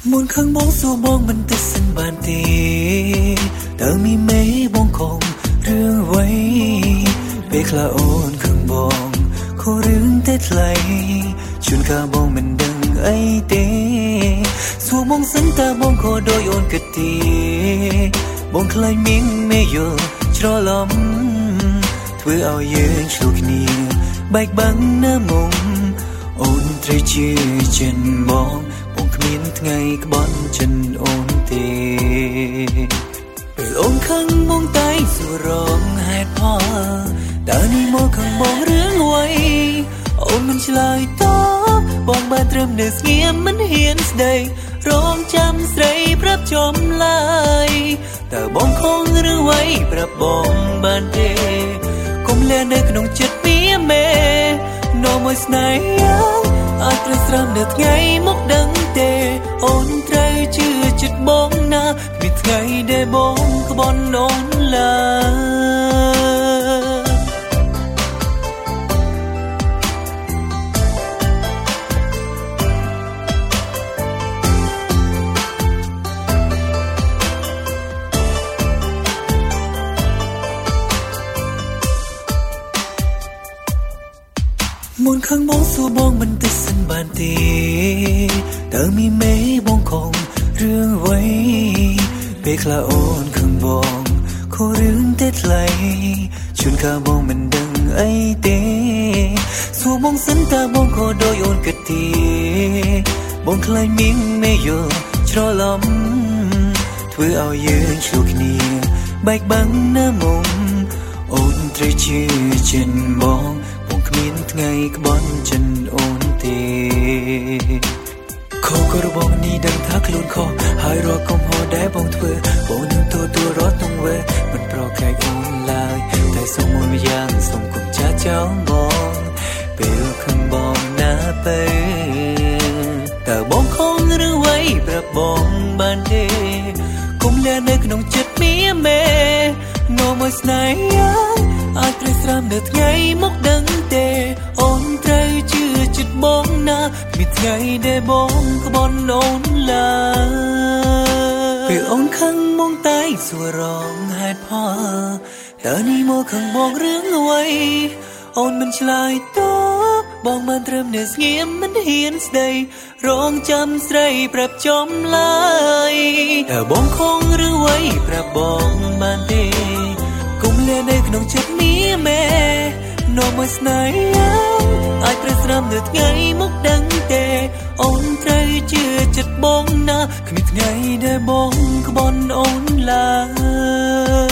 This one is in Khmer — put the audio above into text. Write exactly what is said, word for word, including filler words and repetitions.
មុនខឹងបងសួរបងមិនទៅសិនបានទេតើមីមេបងខំរឿងអ្វីពេលខ្លះអូនខឹងបងខូរឿងតែថ្លៃជួនកាលបងមិនដឹងអីទេសួរបងសិនតើបងខូដោយអូនគិតទេបងខ្លាចមីងមេយល់ច្រឡំធ្វើឲ្យយើងឆ្លុះគ្នាបែកបាំងណាមុំអូនត្រូវជឿចិនបងបងគ្មានថ្ងៃក្បត់ចិនអូនទេពេលអូនខឹងបងតែសួររងហេតុផលតើនេះមកខឹងបងរឿងអ្វីអូនមិនឆ្លើយតបបងបានត្រឹមនៅស្ងៀមមិនហ៊ានស្ដីរងចាំស្រីប្រាប់ចំឡាយតើបងខំឬអ្វីប្រាប់បងបានទេកុំលែនៅក្នុងចិត្តពីមេនោមមួយស្នេហាអាចប្រស្រមនៅថ្ងៃមកដឹងទេអូនត្រូវជឿចិត្តបងណាមានថ្ងៃដែលបងក្បន់អូនឡើមុនខឹងបងសួរបងមិនទៅសិនបានទេតើមីមេបងខំរឿងអ្វីពេលខ្លះអូនខឹងបងខូរឿងតែថ្លៃជួនកាលបងមិនដឹងអីទេសួរបងសិនតើបងខូដោយអូនគិតទេបងខ្លាចមីងមេយល់ច្រឡំធ្វើឲ្យយើងឆ្លុះគ្នាបែកបាំងណាមុំអូនត្រូវជឿចិនបងគ្មានថ្ងៃក្បត់ចិនអូនទេខូក៏របស់នេះដឹងថាខ្លួនខុសហើយរកកំហុសដែលបងធ្វើបងនឹងទទួលរត់ទាំងវេមិនប្រកែកអូនឡើយតែសុំមួយយ៉ាងសុំគុំចាចោលបងពេលខឹងបងណាទៅតើបងខំឬអ្វីប្រាប់បងបានទេគុំលែនៅក្នុងចិត្តមីមេនោមមួយស្នេហាអាចប្រស្រមនៅថ្ងៃមកដឹងទេអូនត្រូវជឿចិត្តបងណាមានថ្ងៃដែលបងក្បន់អូនឡើយពេលអូនខឹងបងតែសួររងហេតុផលតើនេះមកខឹងបងរឿងអ្វីអូនមិនឆ្លើយតបបងបានត្រឹមនៅស្ងៀមមិនហ៊ានស្ដីរងចាំស្រីប្រាប់ចំឡើយតើបងខំឬអ្វីប្រាប់បងបានទេគុំលែនៅក្នុងចិត្តមីមេនោមមួយស្នេហាអាចប្រស្រមនៅថ្ងៃមកដឹងទេអូនត្រូវជឿចិត្តបងណាគ្មានថ្ងៃដែលបងក្បន់អូនឡើយ